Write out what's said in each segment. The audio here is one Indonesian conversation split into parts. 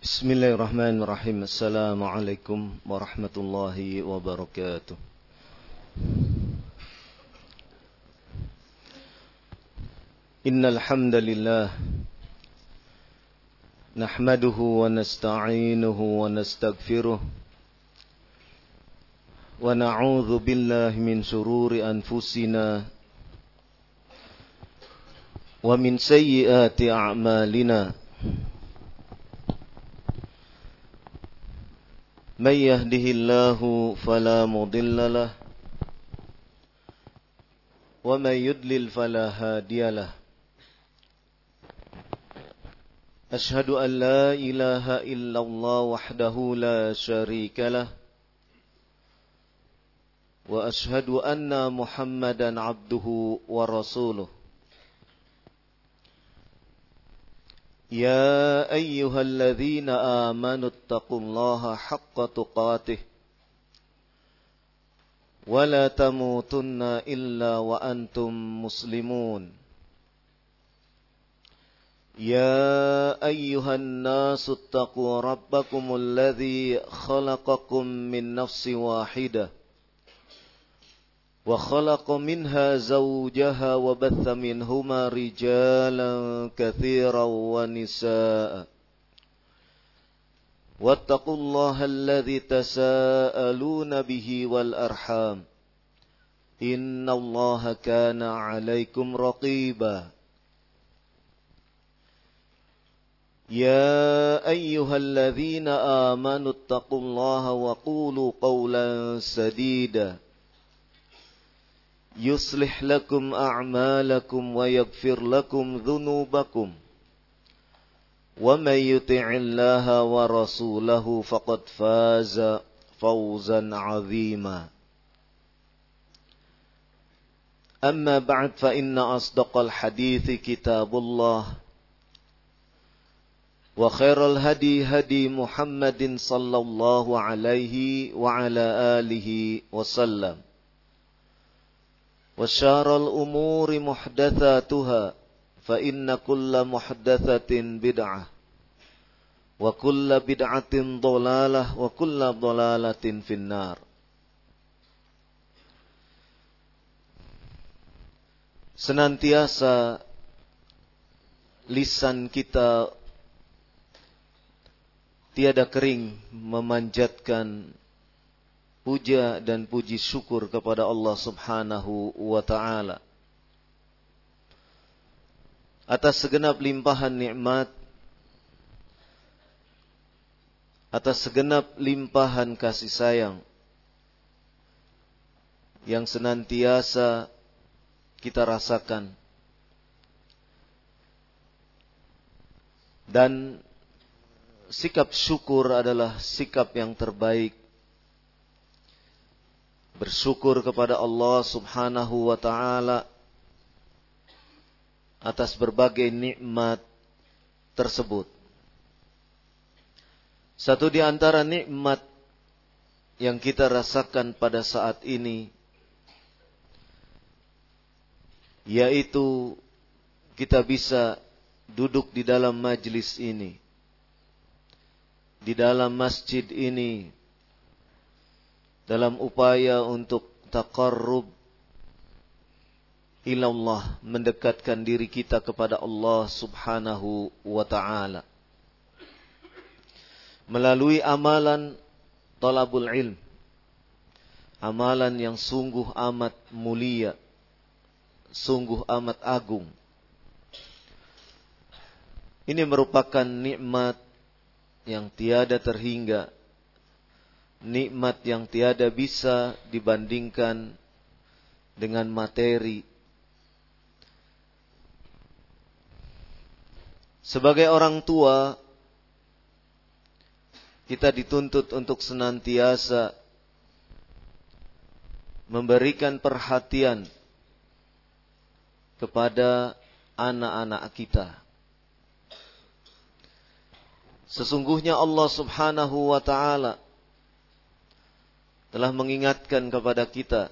Bismillahirrahmanirrahim. Assalamualaikum warahmatullahi wabarakatuh. Innal hamdalillah nahmaduhu wa nasta'inuhu wa nastaghfiruh wa na'udzu billahi min shururi anfusina wa min sayyiati a'malina. من يهده الله فلا مضل له ومن يضلل فلا هادي له أشهد أن لا إله إلا الله وحده لا شريك له وأشهد أن محمدا عبده ورسوله يا أيها الذين آمنوا اتقوا الله حق تقاته ولا تموتن إلا وأنتم مسلمون يا أيها الناس اتقوا ربكم الذي خلقكم من نفس واحدة وخلق منها زوجها وبث منهما رجالا كثيرا ونساء واتقوا الله الذي تساءلون به والأرحام إن الله كان عليكم رقيبا يا أيها الذين آمنوا اتقوا الله وقولوا قولا سديدا يصلح لكم أعمالكم ويغفر لكم ذنوبكم ومن يطع الله ورسوله فقد فاز فوزا عظيما أما بعد فإن أصدق الحديث كتاب الله وخير الهدي هدي محمد صلى الله عليه وعلى آله وسلم وشار الأمور محدثاتها فإن كل محدثة بدعة وكل بدعة ضلالة وكل ضلالة في النار. Senantiasa lisan kita tiada kering memanjatkan puja dan puji syukur kepada Allah Subhanahu wa ta'ala atas segenap limpahan nikmat, atas segenap limpahan kasih sayang yang senantiasa kita rasakan, dan sikap syukur adalah sikap yang terbaik. Bersyukur kepada Allah Subhanahu wa ta'ala atas berbagai nikmat tersebut. Satu di antara nikmat yang kita rasakan pada saat ini yaitu kita bisa duduk di dalam majlis ini, di dalam masjid ini, dalam upaya untuk taqarrub ilallah, mendekatkan diri kita kepada Allah Subhanahu wa ta'ala melalui amalan talabul ilm, amalan yang sungguh amat mulia, sungguh amat agung. Ini merupakan nikmat yang tiada terhingga, nikmat yang tiada bisa dibandingkan dengan materi. Sebagai orang tua, kita dituntut untuk senantiasa memberikan perhatian kepada anak-anak kita. Sesungguhnya Allah Subhanahu wa ta'ala telah mengingatkan kepada kita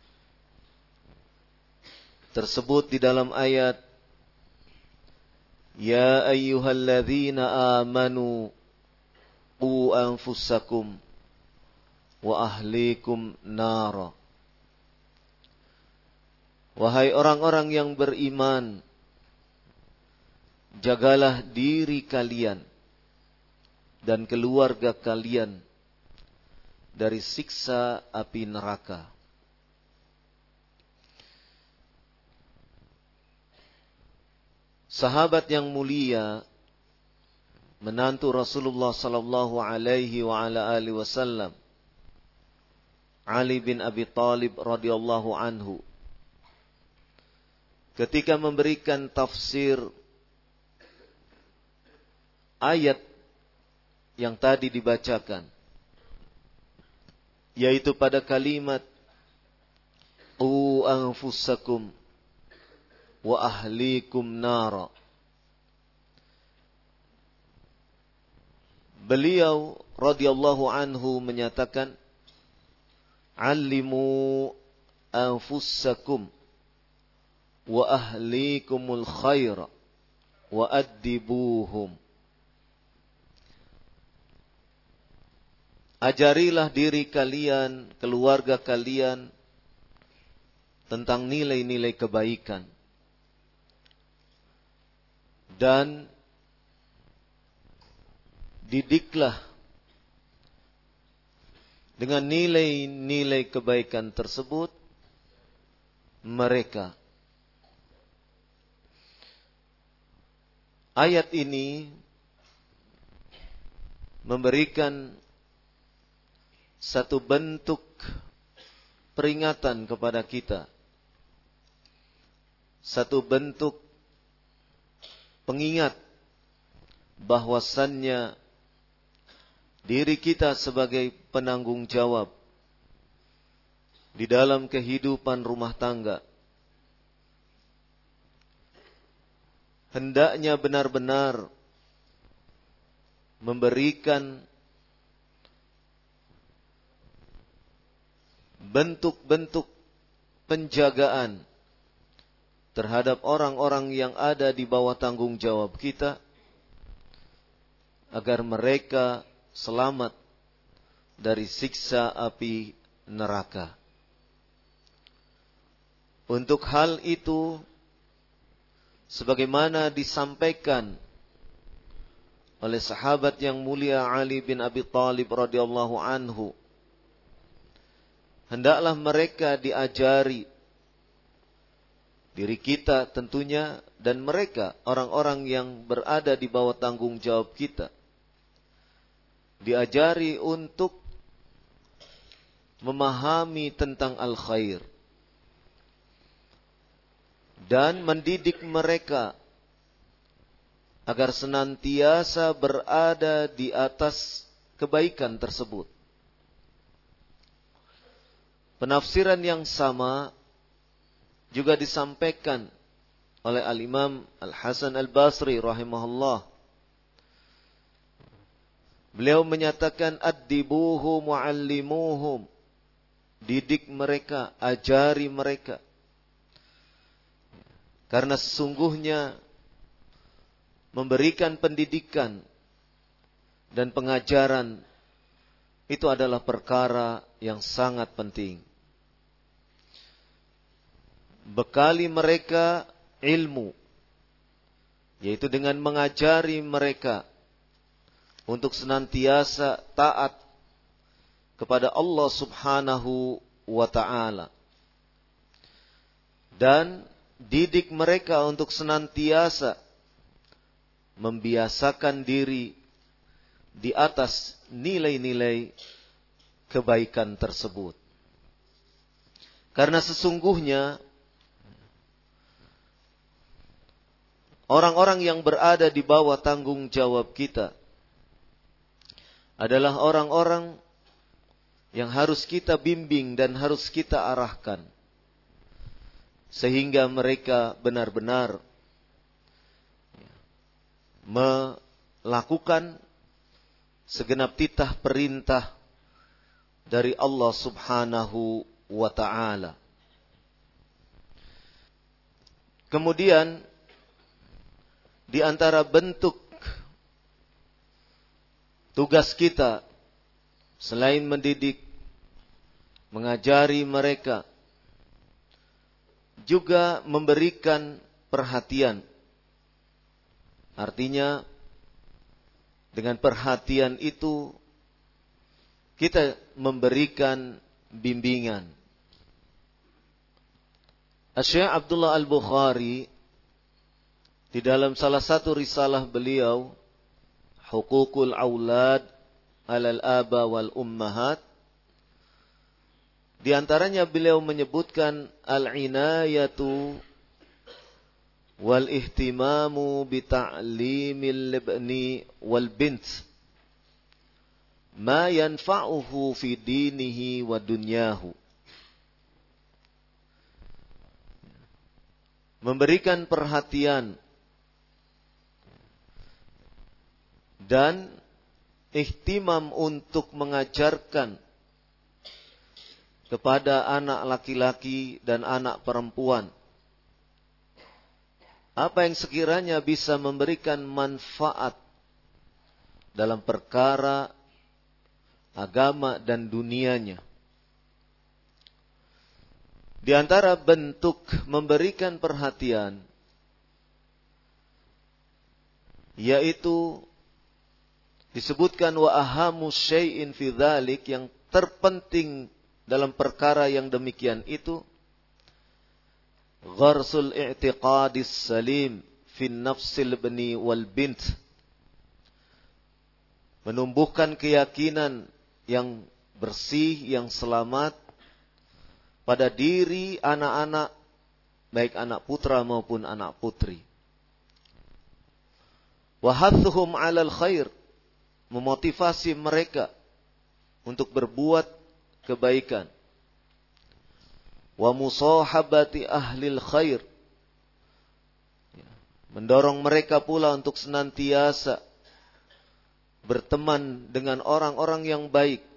tersebut di dalam ayat Ya ayyuhalladzina amanu qu anfusakum wa ahlikum nara. Wahai orang-orang yang beriman, jagalah diri kalian dan keluarga kalian dari siksa api neraka. Sahabat yang mulia, menantu Rasulullah sallallahu alaihi wa ala alihi wasallam, Ali bin Abi Thalib radhiyallahu anhu, ketika memberikan tafsir ayat yang tadi dibacakan, yaitu pada kalimat qu anfusakum wa ahlikum nara. Beliau radhiyallahu anhu menyatakan, allimu anfusakum wa ahlikumul khaira wa addibuhum. Ajarilah diri kalian, keluarga kalian tentang nilai-nilai kebaikan. Dan didiklah dengan nilai-nilai kebaikan tersebut mereka. Ayat ini memberikan satu bentuk peringatan kepada kita, satu bentuk pengingat bahwasannya diri kita sebagai penanggung jawab di dalam kehidupan rumah tangga hendaknya benar-benar memberikan bentuk-bentuk penjagaan terhadap orang-orang yang ada di bawah tanggung jawab kita, agar mereka selamat dari siksa api neraka. Untuk hal itu, sebagaimana disampaikan oleh sahabat yang mulia Ali bin Abi Thalib radhiyallahu anhu, hendaklah mereka diajari, diri kita tentunya dan mereka, orang-orang yang berada di bawah tanggung jawab kita, diajari untuk memahami tentang al-khair dan mendidik mereka agar senantiasa berada di atas kebaikan tersebut. Penafsiran yang sama juga disampaikan oleh Al-Imam Al-Hasan Al-Basri rahimahullah. Beliau menyatakan, addibuhum wa'allimuhum, didik mereka, ajari mereka. Karena sesungguhnya memberikan pendidikan dan pengajaran itu adalah perkara yang sangat penting. Bekali mereka ilmu, yaitu dengan mengajari mereka untuk senantiasa taat kepada Allah Subhanahu wa ta'ala. Dan didik mereka untuk senantiasa membiasakan diri di atas nilai-nilai kebaikan tersebut. Karena sesungguhnya orang-orang yang berada di bawah tanggung jawab kita adalah orang-orang yang harus kita bimbing dan harus kita arahkan, sehingga mereka benar-benar melakukan segenap titah perintah dari Allah Subhanahu wa ta'ala. Kemudian di antara bentuk tugas kita selain mendidik, mengajari mereka, juga memberikan perhatian. Artinya, dengan perhatian itu kita memberikan bimbingan. Syekh Abdullah Al-Bukhari di dalam salah satu risalah beliau, Huququl Aulad 'alal Aba wal Ummahat, di antaranya beliau menyebutkan al-inayatu wal ihtimamu bi ta'limil ibni wal bint ma yanfa'uhu fi dinihi wa dunyahu. Memberikan perhatian dan ihtimam untuk mengajarkan kepada anak laki-laki dan anak perempuan apa yang sekiranya bisa memberikan manfaat dalam perkara agama dan dunianya. Di antara bentuk memberikan perhatian yaitu disebutkan wa ahamu syai'in fi dzalik, yang terpenting dalam perkara yang demikian itu gharsul i'tiqadis salim fi nafsil ibni wal bint, menumbuhkan keyakinan yang bersih, yang selamat pada diri anak-anak, baik anak putra maupun anak putri. Wa hathuhum 'alal khair, memotivasi mereka untuk berbuat kebaikan. Wa musahabati ahlil khair, mendorong mereka pula untuk senantiasa berteman dengan orang-orang yang baik.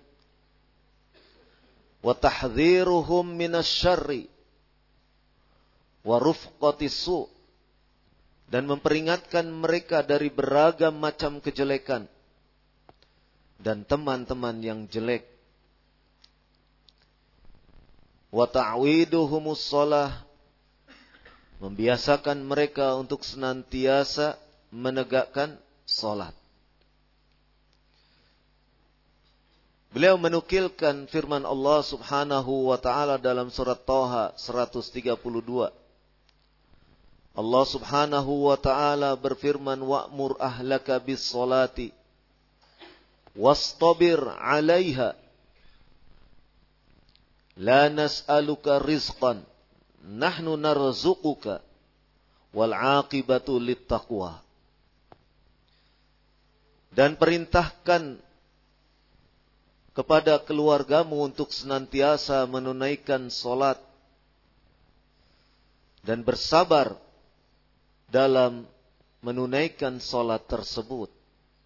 Wa tahdhiruhum minasyarri wa rufqatis su', dan memperingatkan mereka dari beragam macam kejelekan dan teman-teman yang jelek. Wa ta'widuhumus shalah, membiasakan mereka untuk senantiasa menegakkan salat. Beliau menukilkan firman Allah Subhanahu wa taala dalam surat Thaha 132. Allah Subhanahu wa taala berfirman, wa'mur ahlaka bis salati wastabir 'alaiha la nas'aluka rizqan nahnu narzuquka wal 'aqibatu littaqwa. Dan perintahkan kepada keluargamu untuk senantiasa menunaikan salat dan bersabar dalam menunaikan salat tersebut.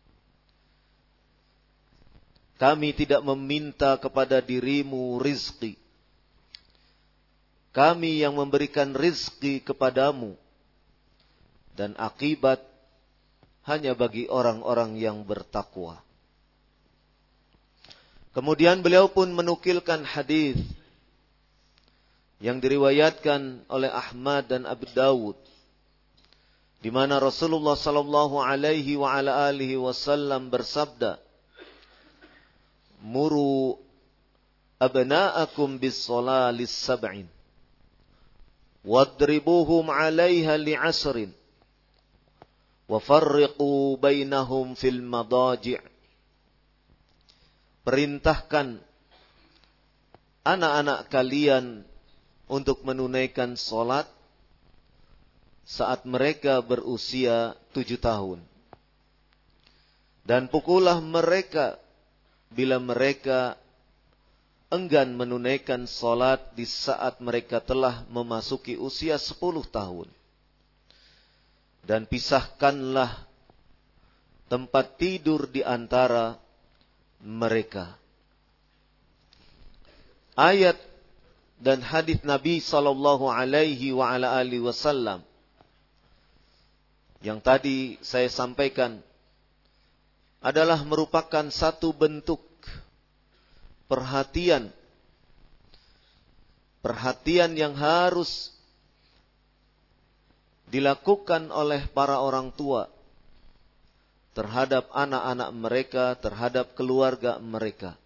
Kami tidak meminta kepada dirimu rizki. Kami yang memberikan rizki kepadamu. Dan akibat hanya bagi orang-orang yang bertakwa. Kemudian beliau pun menukilkan hadis yang diriwayatkan oleh Ahmad dan Abu Dawud, di mana Rasulullah sallallahu alaihi wa ala alihi wasallam bersabda, muru abna'akum bis-shalah lis-sab'in wadribuhum 'alaiha li'ashrin wa farriqu bainahum fil madaji'. Perintahkan anak-anak kalian untuk menunaikan salat saat mereka berusia 7 tahun. Dan pukullah mereka bila mereka enggan menunaikan salat di saat mereka telah memasuki usia 10 tahun. Dan pisahkanlah tempat tidur di antara mereka. Ayat dan hadis Nabi sallallahu alaihi wa ala alihi wasallam yang tadi saya sampaikan adalah merupakan satu bentuk perhatian yang harus dilakukan oleh para orang tua terhadap anak-anak mereka, terhadap keluarga mereka.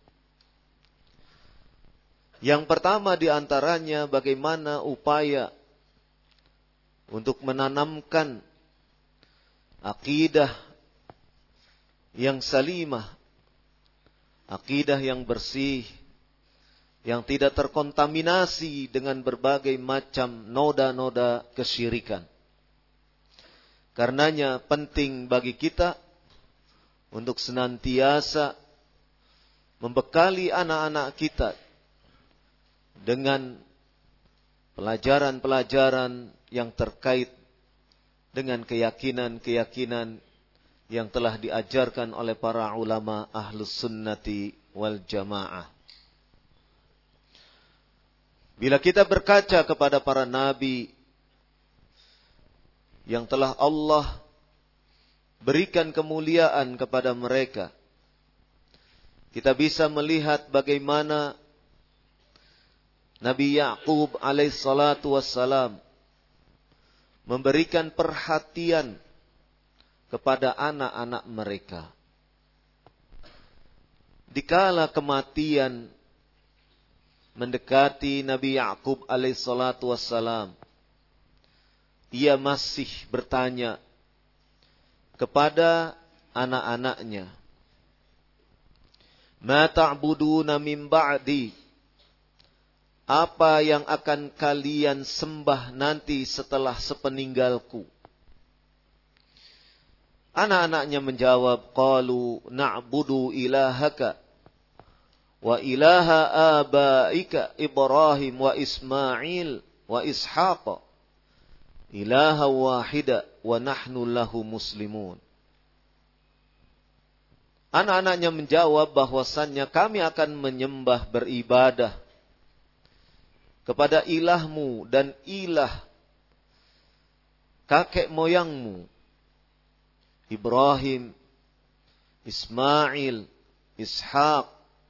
Yang pertama di antaranya bagaimana upaya untuk menanamkan akidah yang salimah, akidah yang bersih, yang tidak terkontaminasi dengan berbagai macam noda-noda kesyirikan. Karenanya penting bagi kita untuk senantiasa membekali anak-anak kita dengan pelajaran-pelajaran yang terkait dengan keyakinan-keyakinan yang telah diajarkan oleh para ulama ahlus sunnati wal jamaah. Bila kita berkaca kepada para nabi yang telah Allah berikan kemuliaan kepada mereka, kita bisa melihat bagaimana Nabi Ya'qub alaihissalatu wassalam memberikan perhatian kepada anak-anak mereka. Dikala kematian mendekati Nabi Ya'qub alaihissalatu wassalam, ia masih bertanya kepada anak-anaknya, "Ma ta'buduna min ba'di?" Apa yang akan kalian sembah nanti setelah sepeninggalku? Anak-anaknya menjawab, "Qalu na'budu ilahaka wa ilaha abaika Ibrahim wa Ismail wa Ishaq ilaha wahida wa nahnu lahu muslimun." Anak-anaknya menjawab bahwasannya kami akan menyembah beribadah kepada ilahmu dan ilah kakek moyangmu Ibrahim, Ismail, Ishaq,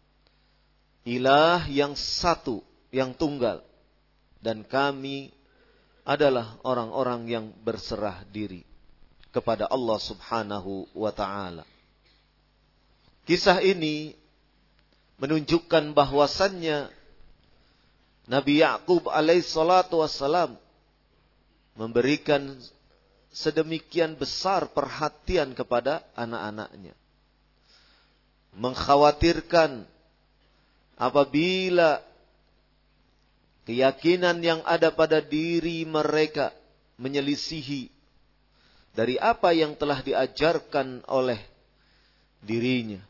ilah yang satu, yang tunggal, dan kami adalah orang-orang yang berserah diri kepada Allah Subhanahu wa ta'ala. Kisah ini menunjukkan bahwasannya Nabi Ya'qub alaihissalatu wassalam memberikan sedemikian besar perhatian kepada anak-anaknya. Mengkhawatirkan apabila keyakinan yang ada pada diri mereka menyelisihi dari apa yang telah diajarkan oleh dirinya.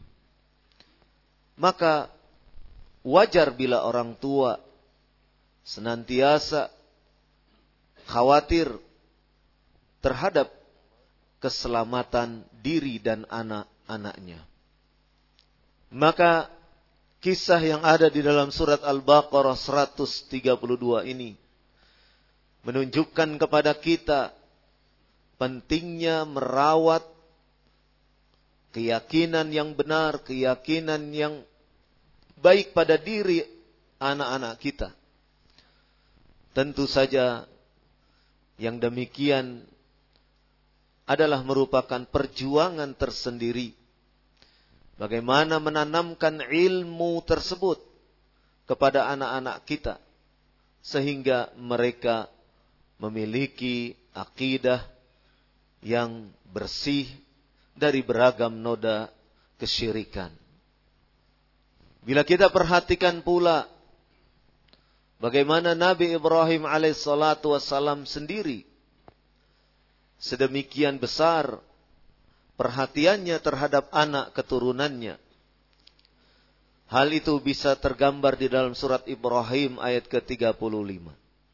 Maka wajar bila orang tua senantiasa khawatir terhadap keselamatan diri dan anak-anaknya. Maka kisah yang ada di dalam surat Al-Baqarah 132 ini menunjukkan kepada kita pentingnya merawat keyakinan yang benar, keyakinan yang baik pada diri anak-anak kita. Tentu saja yang demikian adalah merupakan perjuangan tersendiri. Bagaimana menanamkan ilmu tersebut kepada anak-anak kita sehingga mereka memiliki akidah yang bersih dari beragam noda kesyirikan. Bila kita perhatikan pula bagaimana Nabi Ibrahim alaihissalatu wassalam sendiri sedemikian besar perhatiannya terhadap anak keturunannya. Hal itu bisa tergambar di dalam surat Ibrahim ayat ke-35.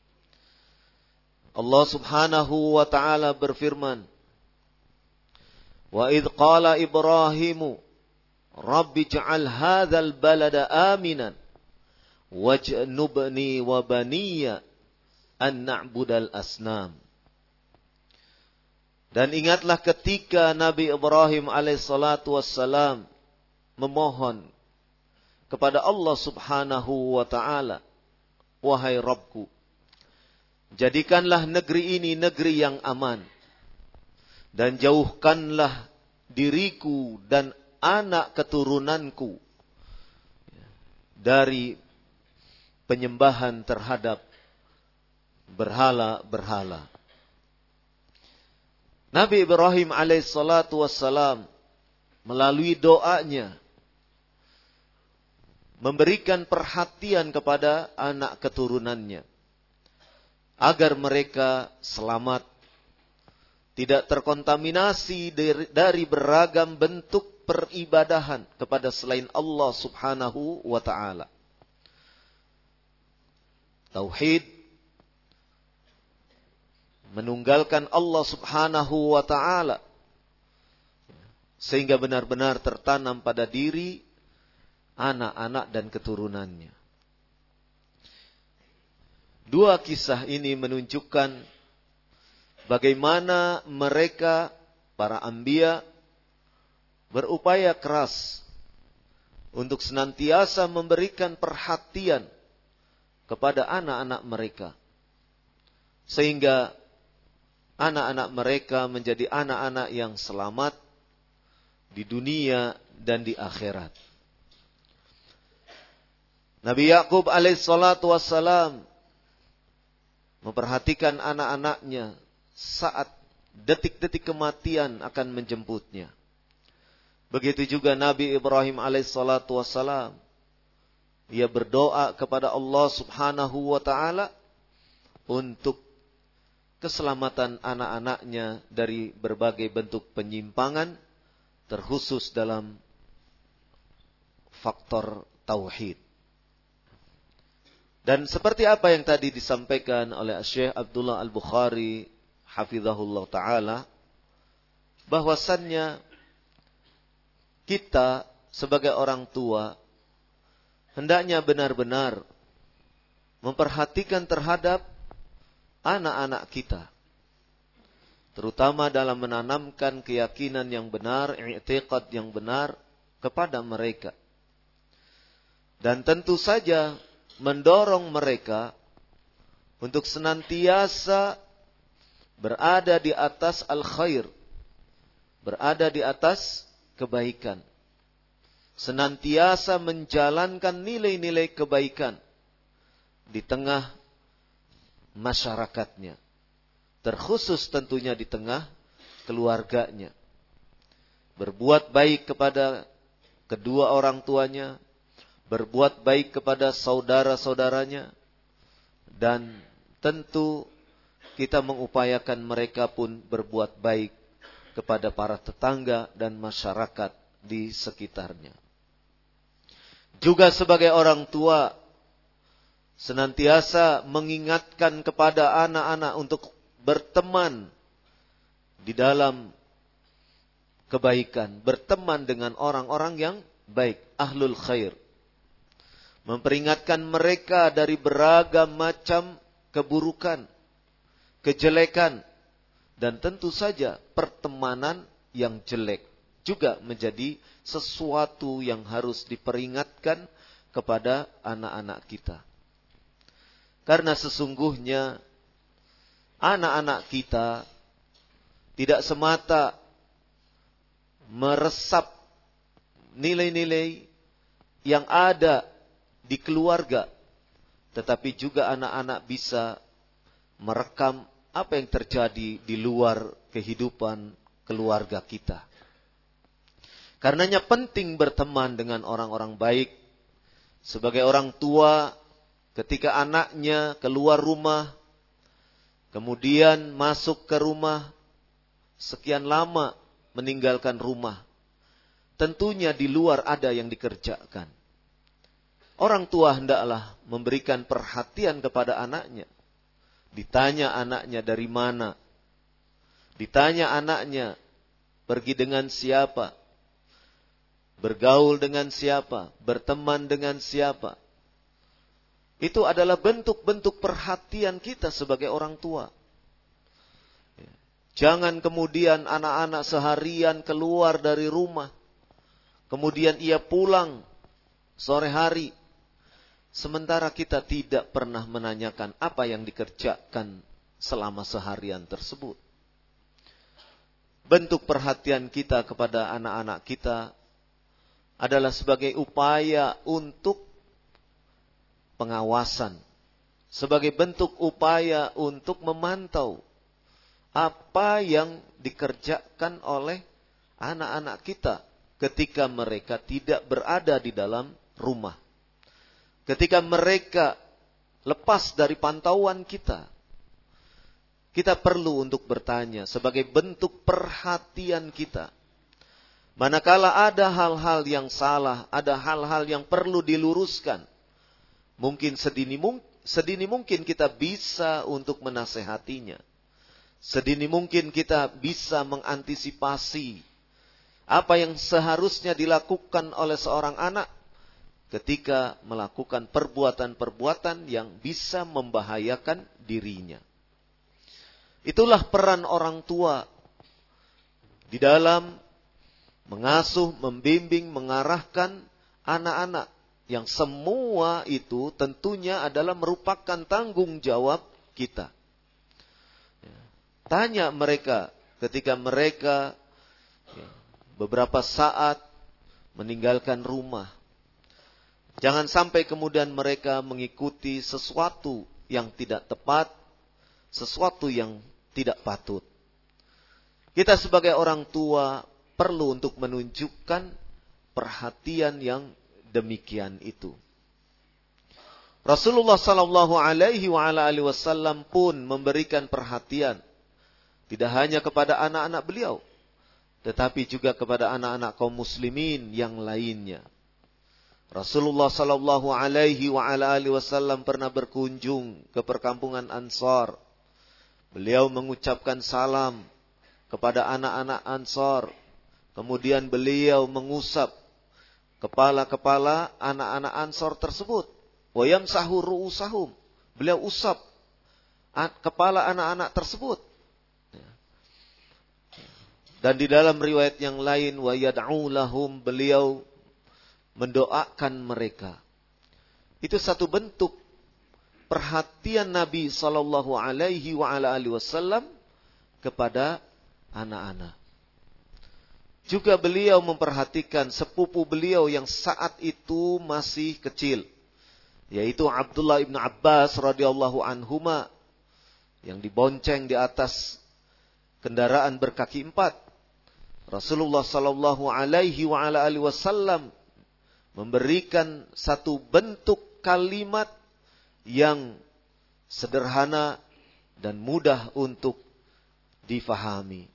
Allah Subhanahu wa ta'ala berfirman, "Wa idh qala Ibrahimu Rabbi ij'al hadzal balada aminan waj'nubni wa baniya an na'budal asnam." Dan ingatlah ketika Nabi Ibrahim alaihissalatu wassalam memohon kepada Allah subhanahu wa ta'ala, wahai Rabbku, jadikanlah negeri ini negeri yang aman, dan jauhkanlah diriku dan anak keturunanku dari penyembahan terhadap berhala-berhala. Nabi Ibrahim alaihissalatu wassalam melalui doanya memberikan perhatian kepada anak keturunannya agar mereka selamat, tidak terkontaminasi dari beragam bentuk peribadahan kepada selain Allah subhanahu wa ta'ala. Tauhid, menunggalkan Allah subhanahu wa ta'ala, sehingga benar-benar tertanam pada diri anak-anak dan keturunannya. Dua kisah ini menunjukkan bagaimana mereka, para anbiya, berupaya keras untuk senantiasa memberikan perhatian kepada anak-anak mereka, sehingga anak-anak mereka menjadi anak-anak yang selamat di dunia dan di akhirat. Nabi Yakub alaihissalatu wassalam memperhatikan anak-anaknya saat detik-detik kematian akan menjemputnya. Begitu juga Nabi Ibrahim alaihissalatu wassalam. Ia berdoa kepada Allah subhanahu wa ta'ala untuk keselamatan anak-anaknya dari berbagai bentuk penyimpangan, terkhusus dalam faktor tauhid. Dan seperti apa yang tadi disampaikan oleh Syekh Abdullah Al-Bukhari hafizahullah ta'ala, bahwasannya kita sebagai orang tua hendaknya benar-benar memperhatikan terhadap anak-anak kita, terutama dalam menanamkan keyakinan yang benar, i'tiqad yang benar kepada mereka. Dan tentu saja mendorong mereka untuk senantiasa berada di atas al-khair, berada di atas kebaikan, senantiasa menjalankan nilai-nilai kebaikan di tengah masyarakatnya, terkhusus tentunya di tengah keluarganya. Berbuat baik kepada kedua orang tuanya, berbuat baik kepada saudara-saudaranya, dan tentu kita mengupayakan mereka pun berbuat baik kepada para tetangga dan masyarakat di sekitarnya. Juga sebagai orang tua, senantiasa mengingatkan kepada anak-anak untuk berteman di dalam kebaikan, berteman dengan orang-orang yang baik, ahlul khair. Memperingatkan mereka dari beragam macam keburukan, kejelekan, dan tentu saja pertemanan yang jelek juga menjadi sesuatu yang harus diperingatkan kepada anak-anak kita. Karena sesungguhnya anak-anak kita tidak semata meresap nilai-nilai yang ada di keluarga, tetapi juga anak-anak bisa merekam apa yang terjadi di luar kehidupan keluarga kita. Karenanya penting berteman dengan orang-orang baik. Sebagai orang tua, ketika anaknya keluar rumah, kemudian masuk ke rumah, sekian lama meninggalkan rumah, tentunya di luar ada yang dikerjakan. Orang tua hendaklah memberikan perhatian kepada anaknya. Ditanya anaknya dari mana, ditanya anaknya pergi dengan siapa, bergaul dengan siapa, berteman dengan siapa. Itu adalah bentuk-bentuk perhatian kita sebagai orang tua. Jangan kemudian anak-anak seharian keluar dari rumah, kemudian ia pulang sore hari, sementara kita tidak pernah menanyakan apa yang dikerjakan selama seharian tersebut. Bentuk perhatian kita kepada anak-anak kita adalah sebagai upaya untuk pengawasan, sebagai bentuk upaya untuk memantau apa yang dikerjakan oleh anak-anak kita ketika mereka tidak berada di dalam rumah. Ketika mereka lepas dari pantauan kita, kita perlu untuk bertanya sebagai bentuk perhatian kita. Manakala ada hal-hal yang salah, ada hal-hal yang perlu diluruskan, mungkin sedini mungkin kita bisa untuk menasehatinya. Sedini mungkin kita bisa mengantisipasi apa yang seharusnya dilakukan oleh seorang anak ketika melakukan perbuatan-perbuatan yang bisa membahayakan dirinya. Itulah peran orang tua di dalam mengasuh, membimbing, mengarahkan anak-anak, yang semua itu tentunya adalah merupakan tanggung jawab kita. Tanya mereka ketika mereka beberapa saat meninggalkan rumah. Jangan sampai kemudian mereka mengikuti sesuatu yang tidak tepat, sesuatu yang tidak patut. Kita sebagai orang tua perlu untuk menunjukkan perhatian yang demikian itu. Rasulullah sallallahu alaihi wasallam pun memberikan perhatian tidak hanya kepada anak-anak beliau, tetapi juga kepada anak-anak kaum muslimin yang lainnya. Rasulullah sallallahu alaihi wasallam pernah berkunjung ke perkampungan Ansar. Beliau mengucapkan salam kepada anak-anak Ansar. Kemudian beliau mengusap kepala-kepala anak-anak Ansar tersebut. Wa yamsahu ru'usahum. Beliau usap kepala anak-anak tersebut. Dan di dalam riwayat yang lain, wa yad'u lahum, beliau mendoakan mereka. Itu satu bentuk perhatian Nabi sallallahu alaihi wasallam kepada anak-anak. Juga beliau memperhatikan sepupu beliau yang saat itu masih kecil, yaitu Abdullah ibn Abbas radhiyallahu anhuma, yang dibonceng di atas kendaraan berkaki 4. Rasulullah sallallahu alaihi wasallam memberikan satu bentuk kalimat yang sederhana dan mudah untuk difahami.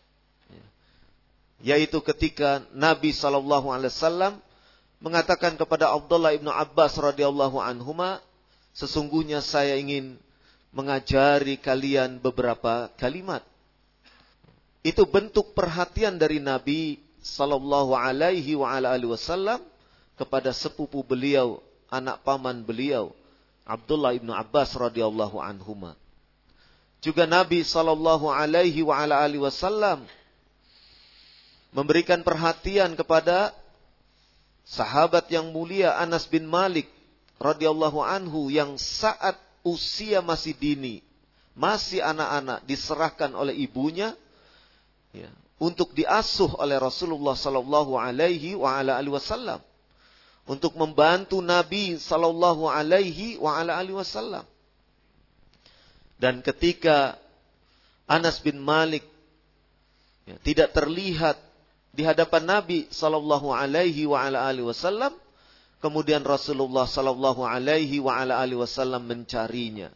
Yaitu ketika Nabi sallallahu alaihi wasallam mengatakan kepada Abdullah ibn Abbas radhiyallahu anhuma, sesungguhnya saya ingin mengajari kalian beberapa kalimat. Itu bentuk perhatian dari Nabi sallallahu alaihi wasallam kepada sepupu beliau, anak paman beliau, Abdullah ibn Abbas radhiyallahu anhuma. Juga Nabi sallallahu alaihi wasallam memberikan perhatian kepada sahabat yang mulia Anas bin Malik radhiyallahu anhu, yang saat usia masih dini, masih anak-anak, diserahkan oleh ibunya untuk diasuh oleh Rasulullah sallallahu alaihi wasallam, untuk membantu Nabi sallallahu alaihi wasallam. Dan ketika Anas bin Malik tidak terlihat di hadapan Nabi sallallahu alaihi wasallam, kemudian Rasulullah sallallahu alaihi wasallam mencarinya.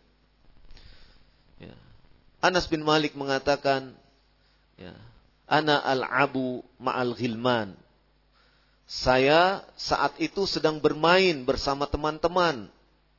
Anas bin Malik mengatakan, ana al-abu ma'al ghilman. Saya saat itu sedang bermain bersama teman-teman.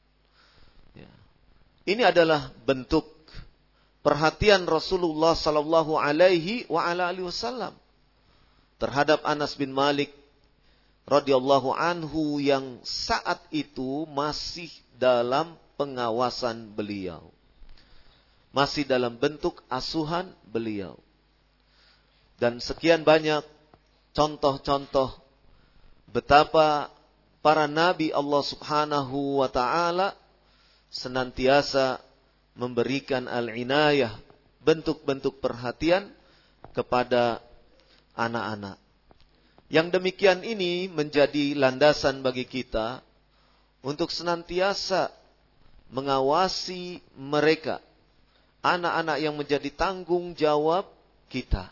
Ini adalah bentuk perhatian Rasulullah sallallahu alaihi wasallam terhadap Anas bin Malik radhiyallahu anhu yang saat itu masih dalam pengawasan beliau. masih dalam bentuk asuhan beliau. Dan sekian banyak contoh-contoh betapa para nabi Allah Subhanahu wa ta'ala senantiasa memberikan al-inayah, bentuk-bentuk perhatian kepada anak-anak. Yang demikian ini menjadi landasan bagi kita untuk senantiasa mengawasi mereka, anak-anak yang menjadi tanggung jawab kita.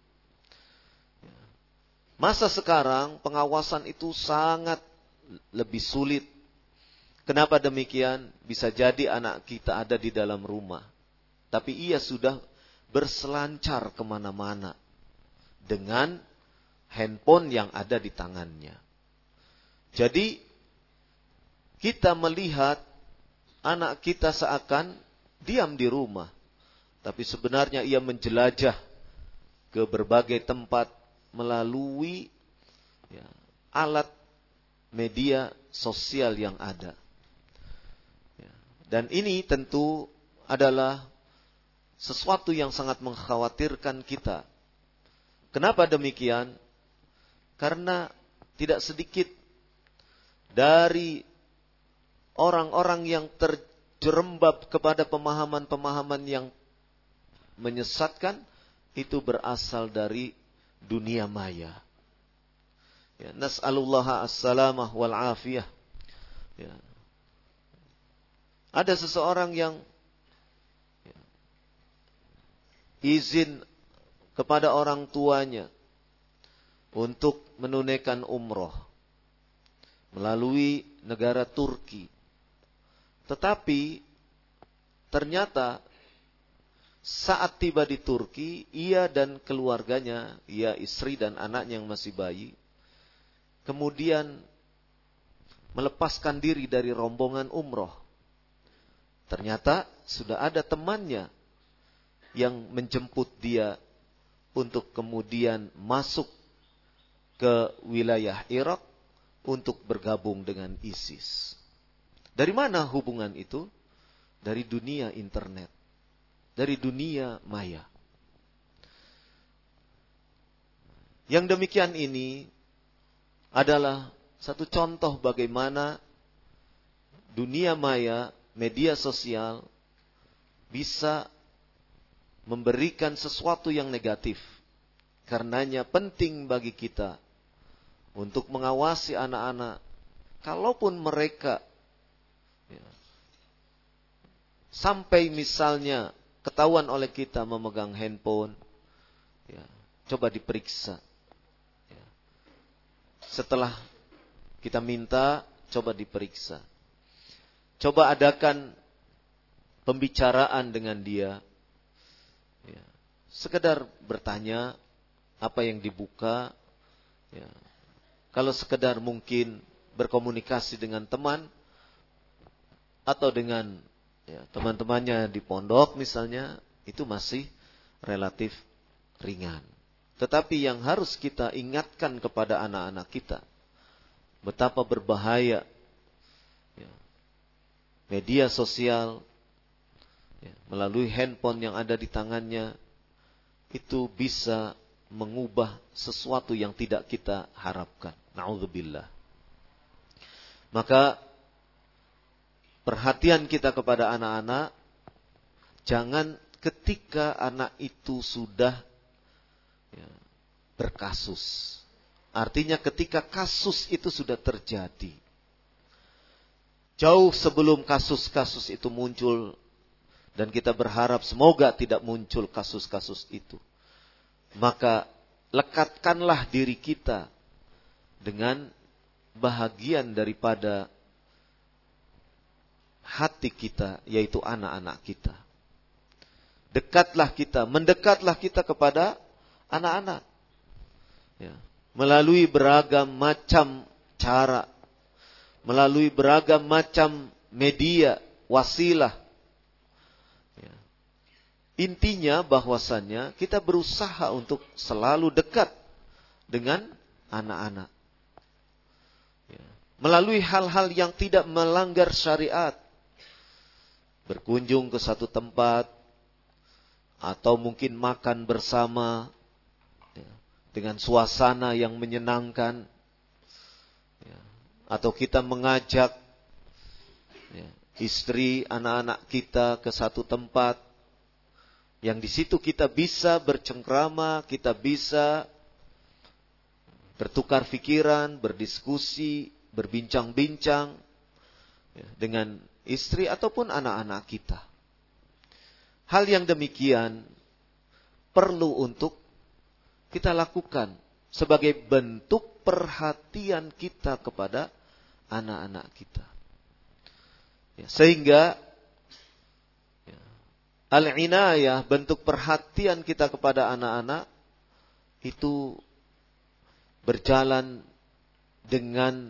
Masa sekarang pengawasan itu sangat lebih sulit. Kenapa demikian? Bisa jadi anak kita ada di dalam rumah, tapi ia sudah berselancar kemana-mana dengan handphone yang ada di tangannya. Jadi kita melihat anak kita seakan diam di rumah, tapi sebenarnya ia menjelajah ke berbagai tempat melalui alat media sosial yang ada. Dan ini tentu adalah sesuatu yang sangat mengkhawatirkan kita. Kenapa demikian? Karena tidak sedikit dari orang-orang yang terjerembab kepada pemahaman-pemahaman yang menyesatkan itu berasal dari dunia maya. Ya, nas'alullaha as-salamah wal afiyah. Ya. Ada seseorang yang izin kepada orang tuanya untuk menunaikan umroh melalui negara Turki. Tetapi ternyata saat tiba di Turki, ia dan keluarganya, ia istri dan anaknya yang masih bayi, kemudian melepaskan diri dari rombongan umroh. Ternyata sudah ada temannya yang menjemput dia untuk kemudian masuk ke wilayah Irak untuk bergabung dengan ISIS. Dari mana hubungan itu? Dari dunia internet. Dari dunia maya. Yang demikian ini adalah satu contoh bagaimana dunia maya, media sosial bisa memberikan sesuatu yang negatif. Karenanya penting bagi kita untuk mengawasi anak-anak. Kalaupun mereka sampai misalnya ketahuan oleh kita memegang handphone, coba diperiksa. Setelah kita minta, coba diperiksa. Coba adakan pembicaraan dengan dia. Sekedar bertanya apa yang dibuka. Kalau sekedar mungkin berkomunikasi dengan teman atau dengan teman-temannya di pondok misalnya, itu masih relatif ringan. Tetapi yang harus kita ingatkan kepada anak-anak kita, betapa berbahaya media sosial melalui handphone yang ada di tangannya, itu bisa mengubah sesuatu yang tidak kita harapkan. Na'udzubillah. Maka perhatian kita kepada anak-anak, jangan ketika anak itu sudah berkasus. Artinya ketika kasus itu sudah terjadi. Jauh sebelum kasus-kasus itu muncul, dan kita berharap semoga tidak muncul kasus-kasus itu. Maka lekatkanlah diri kita dengan bahagian daripada hati kita, yaitu anak-anak kita. Mendekatlah kita kepada anak-anak. Melalui beragam macam cara, melalui beragam macam media, wasilah. Intinya bahwasannya kita berusaha untuk selalu dekat dengan anak-anak. Melalui hal-hal yang tidak melanggar syariat. Berkunjung ke satu tempat, atau mungkin makan bersama ya, dengan suasana yang menyenangkan, ya, atau kita mengajak ya, istri, anak-anak kita ke satu tempat yang di situ kita bisa bercengkrama, kita bisa bertukar pikiran, berdiskusi, berbincang-bincang ya, dengan istri ataupun anak-anak kita. Hal yang demikian perlu untuk kita lakukan sebagai bentuk perhatian kita kepada anak-anak kita. Ya, sehingga ya, al-inayah, bentuk perhatian kita kepada anak-anak itu berjalan dengan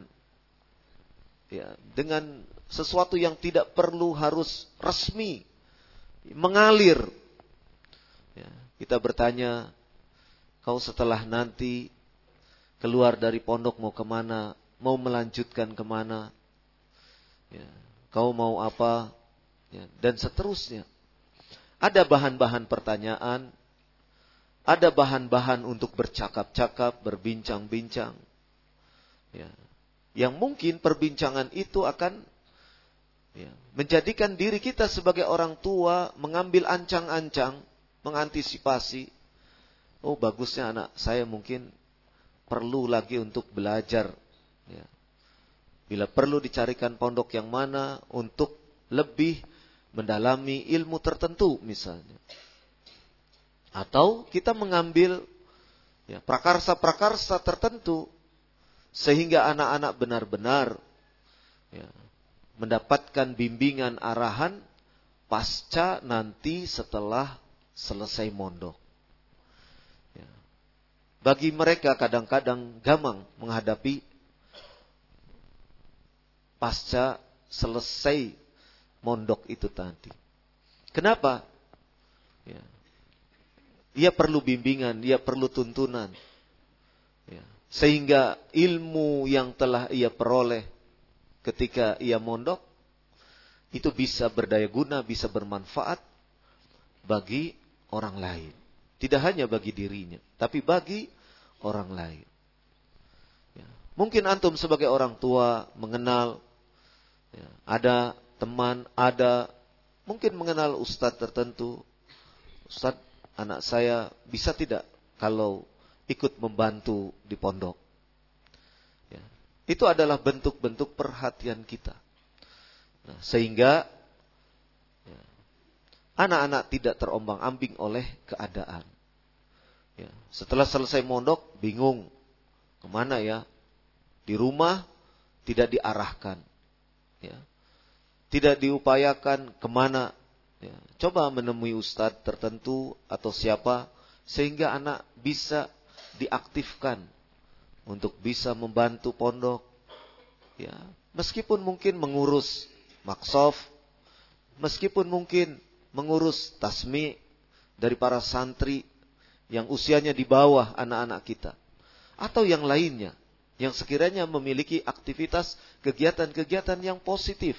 sesuatu yang tidak perlu harus resmi, mengalir. Ya, kita bertanya, kau setelah nanti keluar dari pondok mau kemana? Mau melanjutkan kemana? Ya, kau mau apa? Ya, dan seterusnya. Ada bahan-bahan pertanyaan, ada bahan-bahan untuk bercakap-cakap, berbincang-bincang. Ya, yang mungkin perbincangan itu akan ya, menjadikan diri kita sebagai orang tua mengambil ancang-ancang, mengantisipasi. Oh, bagusnya anak saya mungkin perlu lagi untuk belajar. Ya. Bila perlu dicarikan pondok yang mana untuk lebih mendalami ilmu tertentu misalnya. Atau kita mengambil ya, prakarsa-prakarsa tertentu sehingga anak-anak benar-benar ya, mendapatkan bimbingan arahan pasca nanti setelah selesai mondok. Ya. Bagi mereka kadang-kadang gamang menghadapi pasca selesai mondok itu nanti. Kenapa? Ya. Dia perlu bimbingan, dia perlu tuntunan. Ya. Sehingga ilmu yang telah ia peroleh ketika ia mondok, itu bisa berdaya guna, bisa bermanfaat bagi orang lain. Tidak hanya bagi dirinya, tapi bagi orang lain. Ya. Mungkin antum sebagai orang tua mengenal, ya, ada teman, mungkin mengenal ustadz tertentu. Ustadz, anak saya bisa tidak kalau ikut membantu di pondok? Ya. Itu adalah bentuk-bentuk perhatian kita. Nah, sehingga ya, anak-anak tidak terombang-ambing oleh keadaan. Ya. Setelah selesai mondok, bingung. Kemana ya? Di rumah tidak diarahkan. Ya. Tidak diupayakan kemana. Ya. Coba menemui ustadz tertentu atau siapa, sehingga anak bisa diaktifkan untuk bisa membantu pondok. Ya, meskipun mungkin mengurus makshof, meskipun mungkin mengurus tasmi dari para santri yang usianya di bawah anak-anak kita, atau yang lainnya yang sekiranya memiliki aktivitas kegiatan-kegiatan yang positif,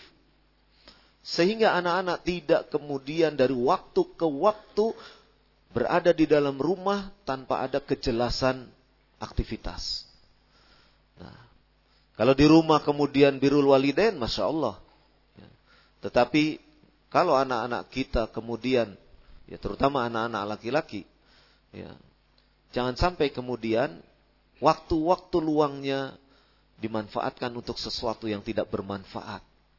sehingga anak-anak tidak kemudian dari waktu ke waktu berada di dalam rumah tanpa ada kejelasan aktivitas. Nah, kalau di rumah kemudian birrul walidain, Masya Allah. Ya. Tetapi kalau anak-anak kita kemudian, ya terutama anak-anak laki-laki, ya, jangan sampai kemudian waktu-waktu luangnya dimanfaatkan untuk sesuatu yang tidak bermanfaat.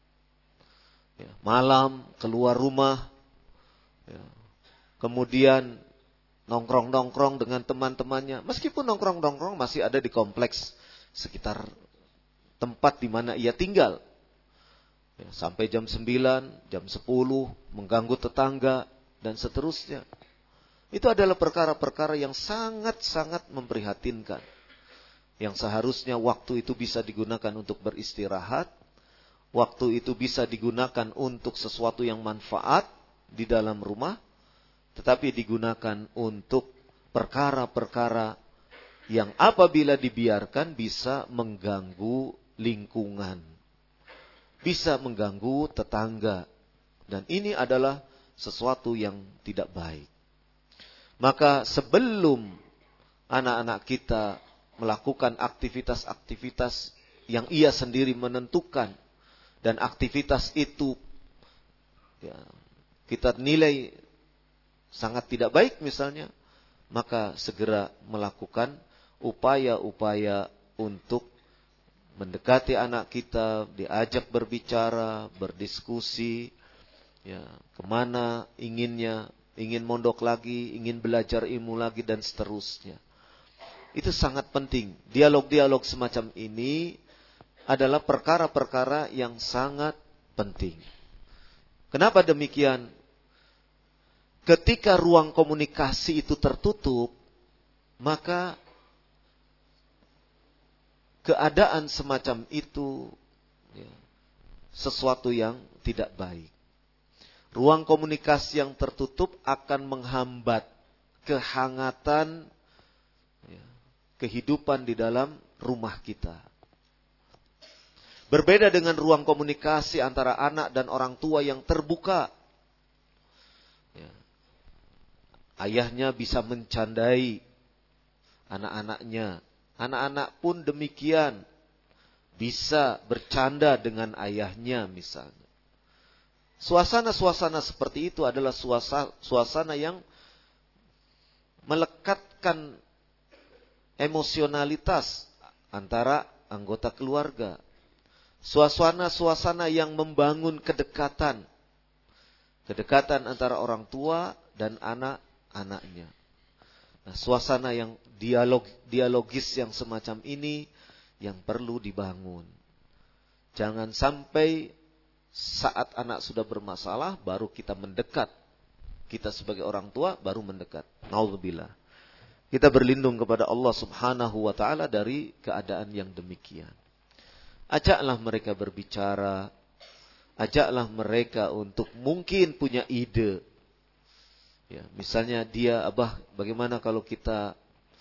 Ya, malam keluar rumah, ya, kemudian nongkrong-nongkrong dengan teman-temannya. Meskipun nongkrong-nongkrong masih ada di kompleks sekitar tempat di mana ia tinggal. Ya, sampai jam 9, jam 10, mengganggu tetangga, dan seterusnya. Itu adalah perkara-perkara yang sangat-sangat memprihatinkan. Yang seharusnya waktu itu bisa digunakan untuk beristirahat. Waktu itu bisa digunakan untuk sesuatu yang manfaat di dalam rumah. Tetapi digunakan untuk perkara-perkara yang apabila dibiarkan bisa mengganggu lingkungan. Bisa mengganggu tetangga. Dan ini adalah sesuatu yang tidak baik. Maka sebelum anak-anak kita melakukan aktivitas-aktivitas yang ia sendiri menentukan, dan aktivitas itu ya, kita nilai sangat tidak baik misalnya, maka segera melakukan upaya-upaya untuk mendekati anak kita, diajak berbicara, berdiskusi, ya, kemana inginnya, ingin mondok lagi, ingin belajar ilmu lagi, dan seterusnya. Itu sangat penting. Dialog-dialog semacam ini adalah perkara-perkara yang sangat penting. Kenapa demikian? Ketika ruang komunikasi itu tertutup, maka keadaan semacam itu ya, sesuatu yang tidak baik. Ruang komunikasi yang tertutup akan menghambat kehangatan ya, kehidupan di dalam rumah kita. Berbeda dengan ruang komunikasi antara anak dan orang tua yang terbuka. Ya. Ayahnya bisa mencandai anak-anaknya. Anak-anak pun demikian. Bisa bercanda dengan ayahnya misalnya. Suasana-suasana seperti itu adalah suasana yang melekatkan emosionalitas antara anggota keluarga. Suasana-suasana yang membangun kedekatan. Kedekatan antara orang tua dan anak-anaknya. Nah, suasana yang dialogis yang semacam ini yang perlu dibangun. Jangan sampai saat anak sudah bermasalah baru kita mendekat. Kita sebagai orang tua baru mendekat. Naudzubillah. Kita berlindung kepada Allah Subhanahu wa taala dari keadaan yang demikian. Ajaklah mereka berbicara, ajaklah mereka untuk mungkin punya ide. Ya, misalnya dia, Abah, bagaimana kalau kita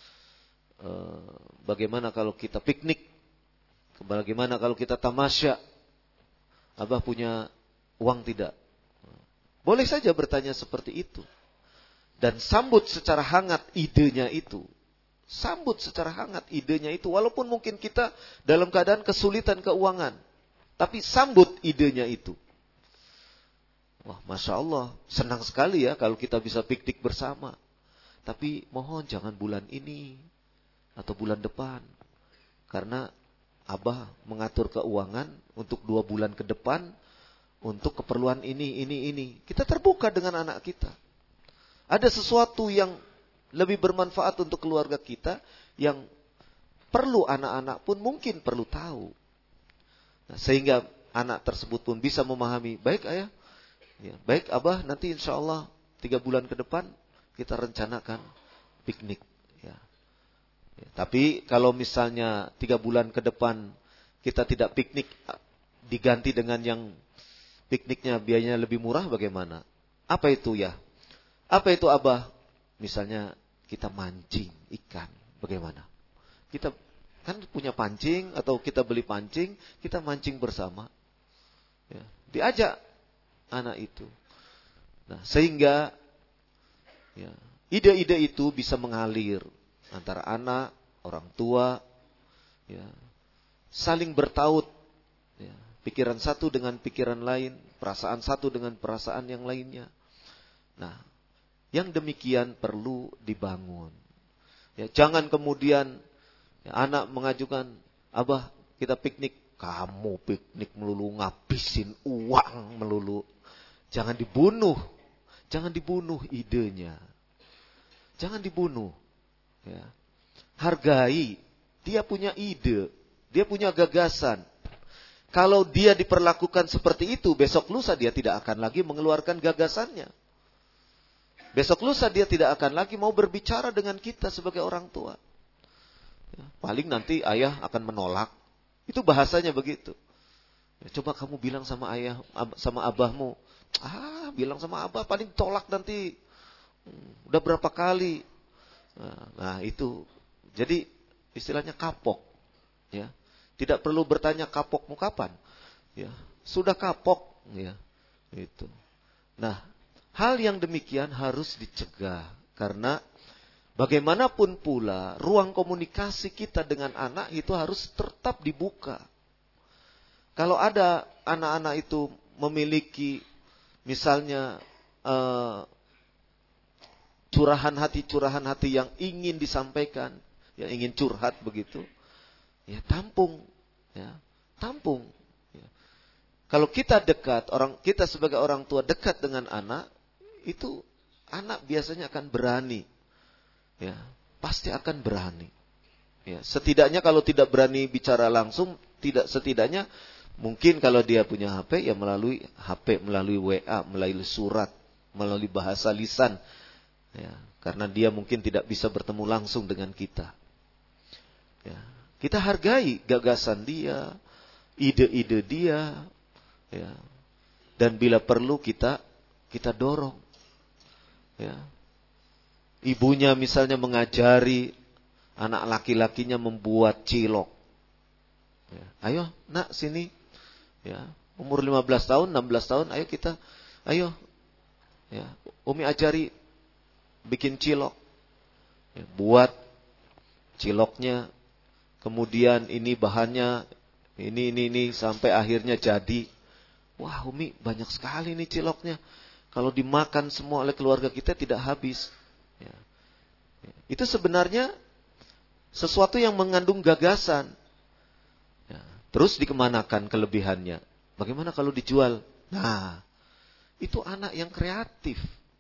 piknik? Bagaimana kalau kita tamasya? Abah punya uang tidak? Boleh saja bertanya seperti itu. Dan sambut secara hangat idenya itu. Sambut secara hangat idenya itu. Walaupun mungkin kita dalam keadaan kesulitan keuangan. Tapi sambut idenya itu. Wah, Masya Allah, senang sekali ya kalau kita bisa piknik bersama. Tapi mohon jangan bulan ini atau bulan depan. Karena Abah mengatur keuangan untuk 2 bulan ke depan. Untuk keperluan ini. Kita terbuka dengan anak kita. Ada sesuatu yang lebih bermanfaat untuk keluarga kita yang perlu anak-anak pun mungkin perlu tahu. Nah, sehingga anak tersebut pun bisa memahami, baik ayah, ya, baik Abah, nanti insya Allah 3 bulan ke depan kita rencanakan piknik. Ya. Ya, tapi kalau misalnya 3 bulan ke depan kita tidak piknik, diganti dengan yang pikniknya biayanya lebih murah, bagaimana? Apa itu ya? Apa itu Abah? Misalnya kita mancing ikan, bagaimana? Kita kan punya pancing atau kita beli pancing, kita mancing bersama. Ya, diajak anak itu. Nah, sehingga ya, ide-ide itu bisa mengalir antara anak, orang tua, ya, saling bertaut. Ya, pikiran satu dengan pikiran lain, perasaan satu dengan perasaan yang lainnya. Nah, yang demikian perlu dibangun. Ya, jangan kemudian ya, anak mengajukan, Abah kita piknik. Kamu piknik melulu, ngabisin uang melulu. Jangan dibunuh. Jangan dibunuh idenya. Jangan dibunuh. Ya. Hargai. Dia punya ide. Dia punya gagasan. Kalau dia diperlakukan seperti itu, besok lusa dia tidak akan lagi mengeluarkan gagasannya. Besok lusa dia tidak akan lagi mau berbicara dengan kita sebagai orang tua. Ya, paling nanti ayah akan menolak. Itu bahasanya begitu. Ya, coba kamu bilang sama ayah, sama abahmu. Bilang sama abah paling tolak nanti. Udah berapa kali. Nah itu. Jadi istilahnya kapok. Ya. Tidak perlu bertanya kapokmu kapan. Ya. Sudah kapok. Ya. Itu. Nah. Hal yang demikian harus dicegah. Karena bagaimanapun pula ruang komunikasi kita dengan anak itu harus tetap dibuka. Kalau ada anak-anak itu memiliki misalnya curahan hati yang ingin disampaikan, yang ingin curhat begitu, ya tampung, ya tampung. Ya. Kalau kita dekat, kita sebagai orang tua dekat dengan anak, itu anak biasanya akan berani, ya pasti akan berani. Ya, setidaknya kalau tidak berani bicara langsung, setidaknya mungkin kalau dia punya HP, ya melalui HP, melalui WA, melalui surat, melalui bahasa lisan. Ya, karena dia mungkin tidak bisa bertemu langsung dengan kita. Ya, kita hargai gagasan dia, ide-ide dia, ya. Dan bila perlu kita dorong. Ya. Ibunya misalnya mengajari anak laki-lakinya membuat cilok. Ya. Ayo, nak sini. Ya, umur 15 tahun, 16 tahun, ayo. Ya, Umi ajari bikin cilok. Ya, buat ciloknya. Kemudian ini bahannya, ini sampai akhirnya jadi. Wah, Umi banyak sekali nih ciloknya. Kalau dimakan semua oleh keluarga kita tidak habis. Ya. Itu sebenarnya sesuatu yang mengandung gagasan. Ya. Terus dikemanakan kelebihannya? Bagaimana kalau dijual? Nah, itu anak yang kreatif.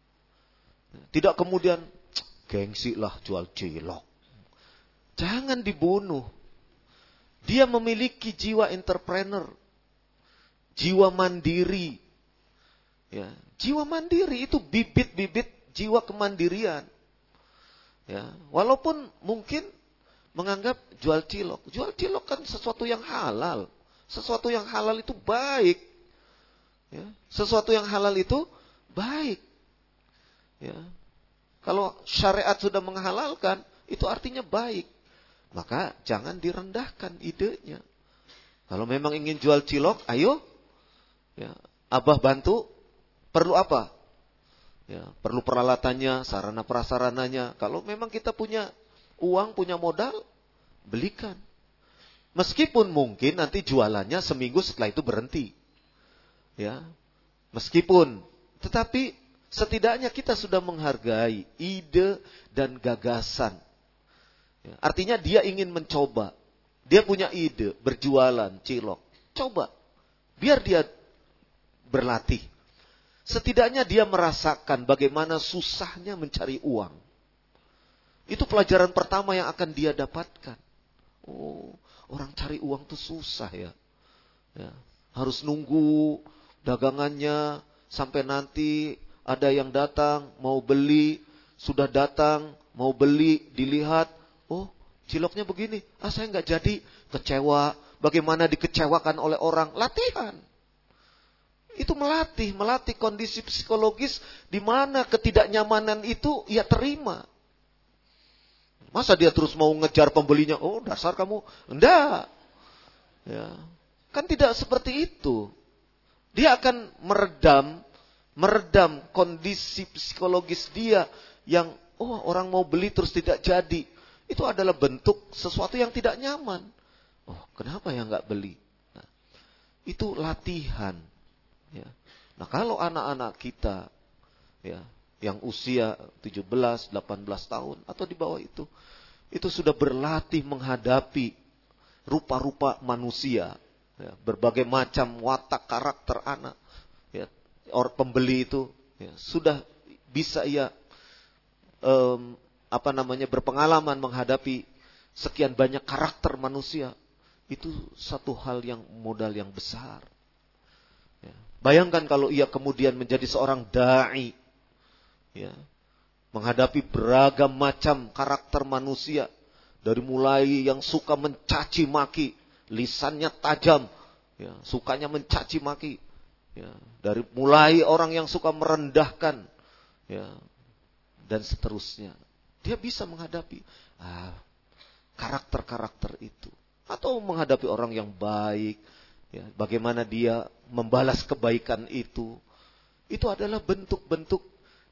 Tidak kemudian, gengsi lah jual cilok. Jangan dibunuh. Dia memiliki jiwa entrepreneur. Jiwa mandiri. Ya, jiwa mandiri itu bibit-bibit jiwa kemandirian. Ya, walaupun mungkin menganggap jual cilok. Jual cilok kan sesuatu yang halal. Sesuatu yang halal itu baik. Ya, sesuatu yang halal itu baik. Ya. Kalau syariat sudah menghalalkan, itu artinya baik. Maka jangan direndahkan idenya. Kalau memang ingin jual cilok, ayo. Ya, Abah bantu. Perlu apa? Ya, perlu peralatannya, sarana prasarananya. Kalau memang kita punya uang, punya modal, belikan. Meskipun mungkin nanti jualannya seminggu setelah itu berhenti. Ya. Meskipun, tetapi setidaknya kita sudah menghargai ide dan gagasan. Ya, artinya dia ingin mencoba. Dia punya ide, berjualan, cilok. Coba. Biar dia berlatih. Setidaknya dia merasakan bagaimana susahnya mencari uang. Itu pelajaran pertama yang akan dia dapatkan. Oh, orang cari uang tuh susah ya. Ya, harus nunggu dagangannya sampai nanti ada yang datang, mau beli, sudah datang, mau beli, dilihat, oh ciloknya begini, saya nggak jadi, kecewa, bagaimana dikecewakan oleh orang, latihan. Itu melatih kondisi psikologis di mana ketidaknyamanan itu ia terima. Masa dia terus mau ngejar pembelinya, oh dasar kamu, enggak. Ya, kan tidak seperti itu. Dia akan meredam kondisi psikologis dia yang orang mau beli terus tidak jadi. Itu adalah bentuk sesuatu yang tidak nyaman. Oh, kenapa ya nggak beli? Nah, itu latihan. Ya. Nah, kalau anak-anak kita ya, yang usia 17, 18 tahun atau di bawah itu sudah berlatih menghadapi rupa-rupa manusia, ya, berbagai macam watak karakter anak. Ya, pembeli itu ya, sudah bisa ia berpengalaman menghadapi sekian banyak karakter manusia. Itu satu hal yang modal yang besar. Ya. Bayangkan kalau ia kemudian menjadi seorang dai, ya, menghadapi beragam macam karakter manusia, dari mulai yang suka mencaci maki, lisannya tajam, ya, sukanya mencaci maki, ya, dari mulai orang yang suka merendahkan, ya, dan seterusnya. Dia bisa menghadapi karakter-karakter itu, atau menghadapi orang yang baik. Ya, bagaimana dia membalas kebaikan itu adalah bentuk-bentuk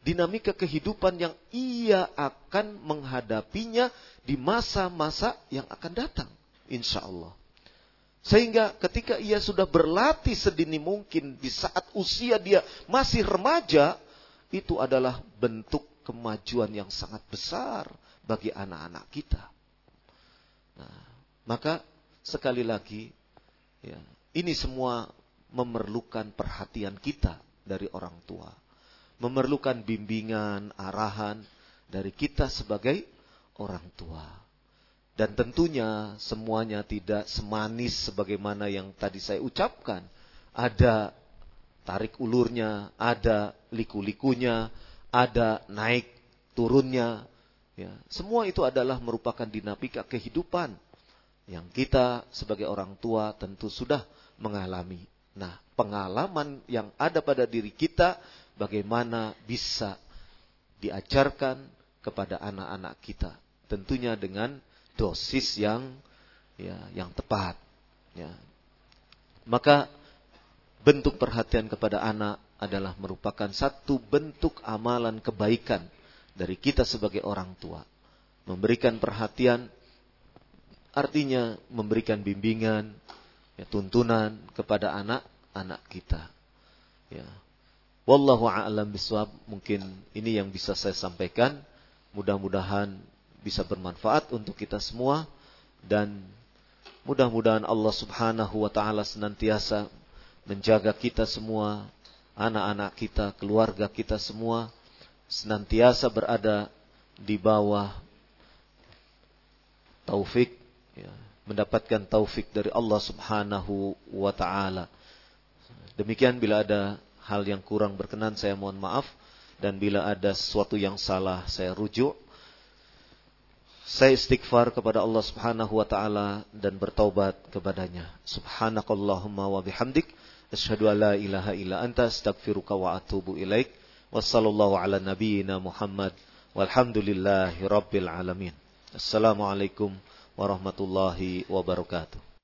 dinamika kehidupan yang ia akan menghadapinya di masa-masa yang akan datang, insya Allah. Sehingga ketika ia sudah berlatih sedini mungkin di saat usia dia masih remaja, itu adalah bentuk kemajuan yang sangat besar bagi anak-anak kita. Nah, maka sekali lagi, ya, ini semua memerlukan perhatian kita dari orang tua. Memerlukan bimbingan, arahan dari kita sebagai orang tua. Dan tentunya semuanya tidak semanis sebagaimana yang tadi saya ucapkan. Ada tarik ulurnya, ada liku-likunya, ada naik turunnya. Ya, semua itu adalah merupakan dinamika kehidupan yang kita sebagai orang tua tentu sudah mengalami. Nah, pengalaman yang ada pada diri kita bagaimana bisa diajarkan kepada anak-anak kita. Tentunya dengan dosis yang tepat. Ya. Maka bentuk perhatian kepada anak adalah merupakan satu bentuk amalan kebaikan dari kita sebagai orang tua. Memberikan perhatian artinya memberikan bimbingan, ya, tuntunan kepada anak-anak kita. Ya. Wallahu a'lam bishawab. Mungkin ini yang bisa saya sampaikan. Mudah-mudahan bisa bermanfaat untuk kita semua. Dan mudah-mudahan Allah subhanahu wa ta'ala senantiasa menjaga kita semua, anak-anak kita, keluarga kita semua, senantiasa berada di bawah taufik, ya, mendapatkan taufik dari Allah subhanahu wa ta'ala. Demikian, bila ada hal yang kurang berkenan saya mohon maaf, dan bila ada sesuatu yang salah saya rujuk. Saya istighfar kepada Allah subhanahu wa ta'ala dan bertaubat kepadanya. Subhanakallahumma wa bihamdik, asyhadu an la ilaha illa anta, astaghfiruka wa atubu ilaik. Wassallallahu ala nabiyyina Muhammad walhamdulillahi rabbil alamin. Assalamualaikum warahmatullahi wabarakatuh.